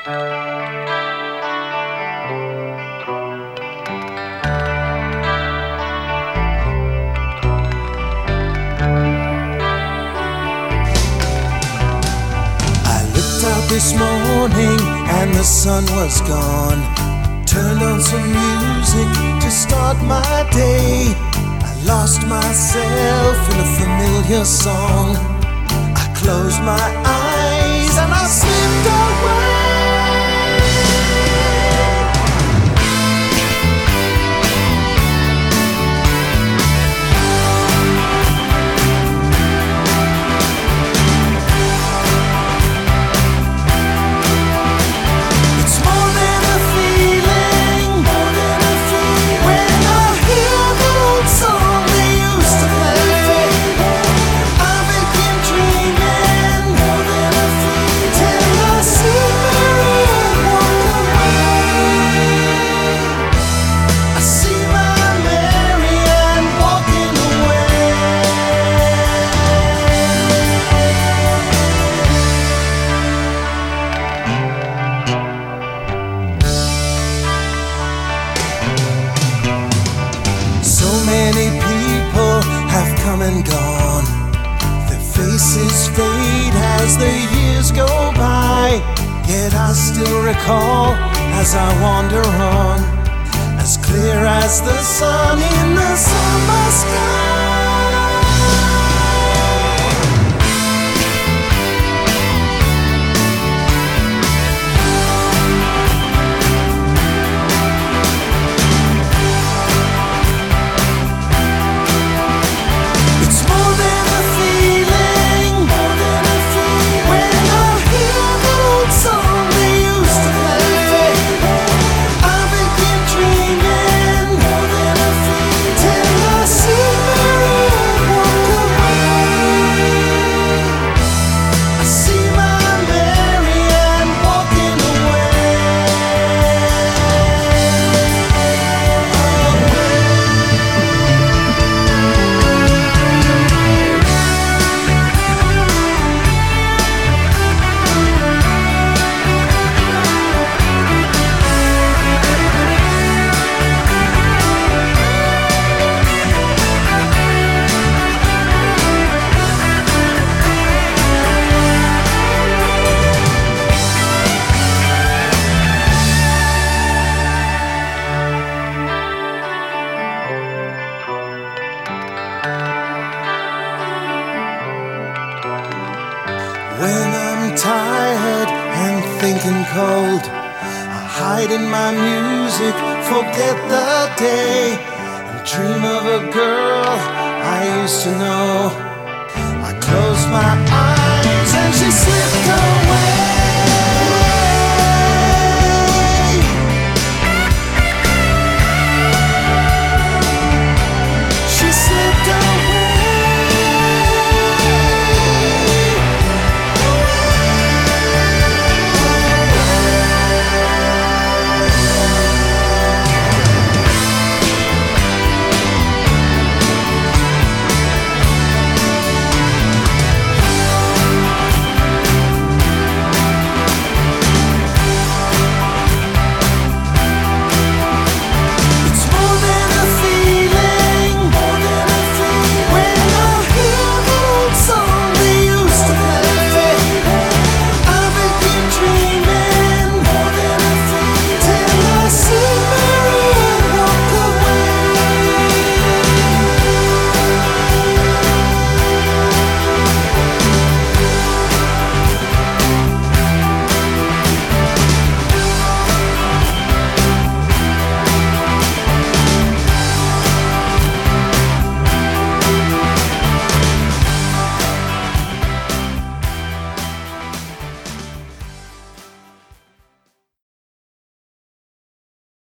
This morning and the sun was gone. Turned on some music to start my day. I lost myself in a familiar song. I closed my eyes and I slipped away. Many people have come and gone. Their faces fade as the years go by. Yet I still recall as I wander on, as clear as the sun in the summer sky. When I'm tired and thinking cold, I hide in my music, forget the day, and dream of a girl I used to know. I close my eyes.